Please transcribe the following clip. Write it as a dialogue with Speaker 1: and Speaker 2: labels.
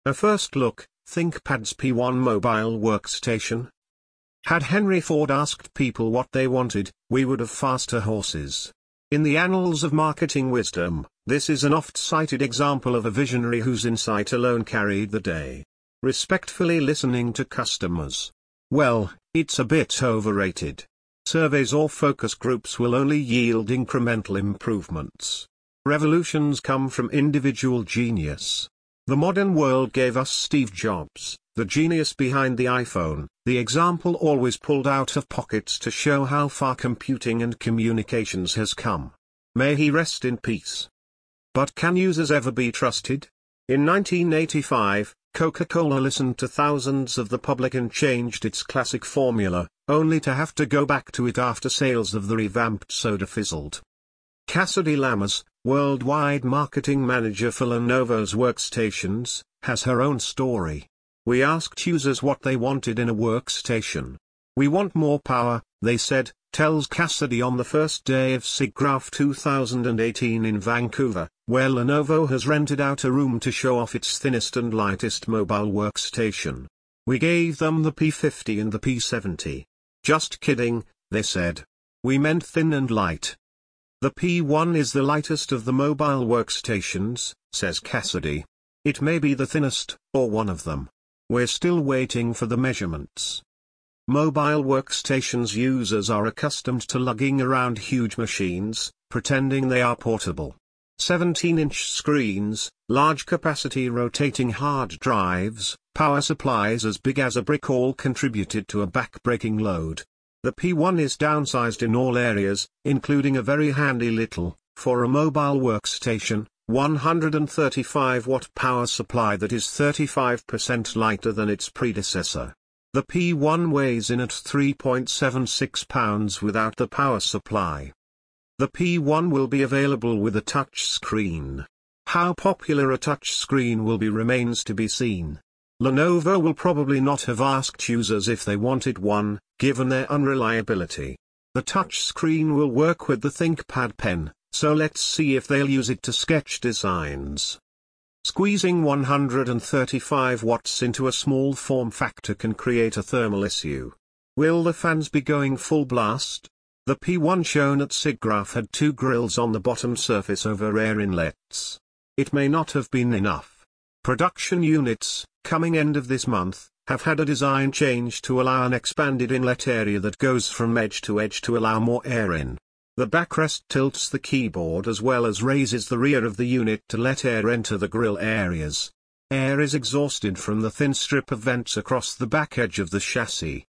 Speaker 1: A first look, ThinkPad's P1 mobile workstation. Had Henry Ford asked people what they wanted, we would have faster horses. In the annals of marketing wisdom, this is an oft-cited example of a visionary whose insight alone carried the day. Respectfully listening to customers. Well, it's a bit overrated. Surveys or focus groups will only yield incremental improvements. Revolutions come from individual genius. The modern world gave us Steve Jobs, the genius behind the iPhone, the example always pulled out of pockets to show how far computing and communications has come. May he rest in peace. But can users ever be trusted? In 1985, Coca-Cola listened to thousands of the public and changed its classic formula, only to have to go back to it after sales of the revamped soda fizzled. Cassidy Lammers, worldwide marketing manager for Lenovo's workstations, has her own story. We asked users what they wanted in a workstation. "We want more power," they said, tells Cassidy on the first day of SIGGRAPH 2018 in Vancouver, where Lenovo has rented out a room to show off its thinnest and lightest mobile workstation. "We gave them the P50 and the P70. Just kidding," they said. "We meant thin and light." The P1 is the lightest of the mobile workstations, says Cassidy. It may be the thinnest, or one of them. We're still waiting for the measurements. Mobile workstations users are accustomed to lugging around huge machines, pretending they are portable. 17-inch screens, large capacity rotating hard drives, power supplies as big as a brick all contributed to a back-breaking load. The P1 is downsized in all areas, including a very handy little, for a mobile workstation, 135-watt power supply that is 35% lighter than its predecessor. The P1 weighs in at 3.76 pounds without the power supply. The P1 will be available with a touch screen. How popular a touch screen will be remains to be seen. Lenovo will probably not have asked users if they wanted one, given their unreliability. The touch screen will work with the ThinkPad pen, so let's see if they'll use it to sketch designs. Squeezing 135 watts into a small form factor can create a thermal issue. Will the fans be going full blast? The P1 shown at SIGGRAPH had two grills on the bottom surface over air inlets. It may not have been enough. Production units, coming end of this month, have had a design change to allow an expanded inlet area that goes from edge to allow more air in. The backrest tilts the keyboard as well as raises the rear of the unit to let air enter the grill areas. Air is exhausted from the thin strip of vents across the back edge of the chassis.